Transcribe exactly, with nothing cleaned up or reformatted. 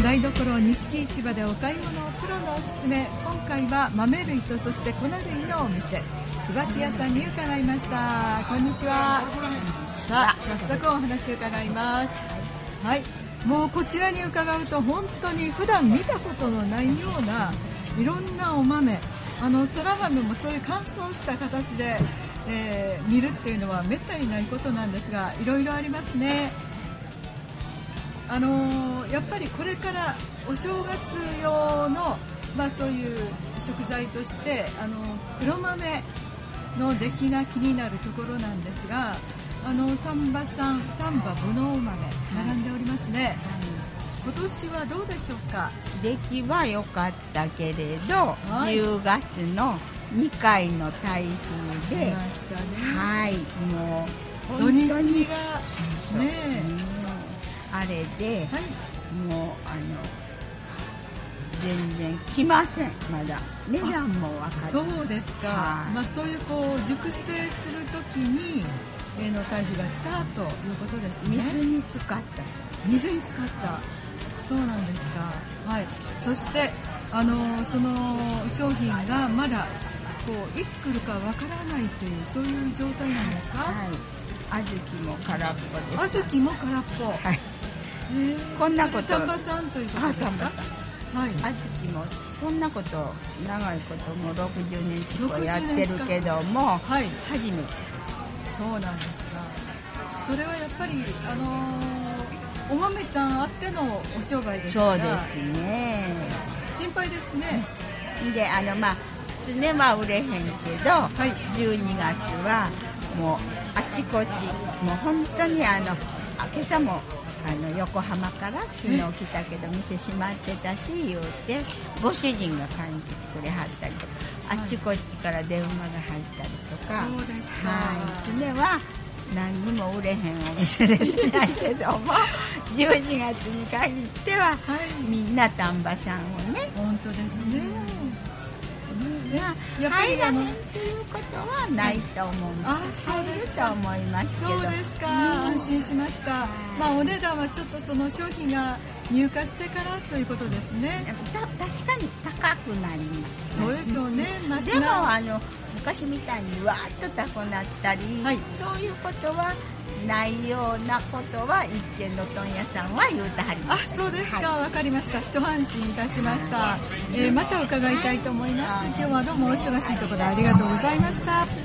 台所錦市場でお買い物プロのおすすめ。今回は豆類とそして粉類のお店、椿屋さんに伺いました。こんにちは。さあ早速お話を伺います。はい、もうこちらに伺うと本当に普段見たことのないようないろんなお豆、あのそら豆もそういう乾燥した形で、えー、見るっていうのはめったにないことなんですが、いろいろありますね。あのー、やっぱりこれからお正月用の、まあ、そういう食材として、あの黒豆の出来が気になるところなんですが、あの丹波産丹波ぶのう豆並んでおりますね、はい、今年はどうでしょうか。 出来は良かったけれど、はい、じゅうがつのにかいの台風で、 来ましたね、 はい、もう土日がね、 あれで、 はい、 もうあの全然来ません。まだ値段も分かる。 そうですか、はい、まあ、そういうこう熟成するときに例の台風が来たということですね。 水に浸かった。 水に浸かった。そうなんですか。はい。そしてあのその商品がまだこういつ来るかわからないという、そういう状態なんですか。はい。 小豆も空っぽです。 小豆も空っぽ。はい。えー、こんなこと。丹波産ということですか。はい。 小豆もこんなこと長いこともろくじゅうねん近くやってるけども、はい、初めて。 そうなんですか。それはやっぱりあのー、お豆さんあってのお商売ですから。 そうですね。 心配ですね。 で、あのまあ常は売れへんけど、はい、じゅうにがつはもうあちこち、もう本当にあの今朝もあの横浜から昨日来たけど店閉まってたし言うて、ご主人が買いに来てくれはったりとか、あっちこっちから電話が入ったりとか。 そうですか。 はい、常は何にも売れへんお店ですけどもじゅうにがつに限っては、はい、みんな丹波産をね。 本当ですね。 うん、やっぱりあのっていうことはないと思うんです。 あ、そうですか。 と思いますけど。 そうですか。安心しました。まあお値段はちょっとその商品が入荷してからということですね。 た確かに高くなります、 ね。そうでしょうね。まあ、 でもあの昔みたいにわーっと高くなったり、はい、そういうことはないようなことは一見の問屋さんは言うたはります。 あ、そうですか。わ、はい、かりました。一安心いたしました。えー、また伺いたいと思います。今日はどうもお忙しいところありがとうございました。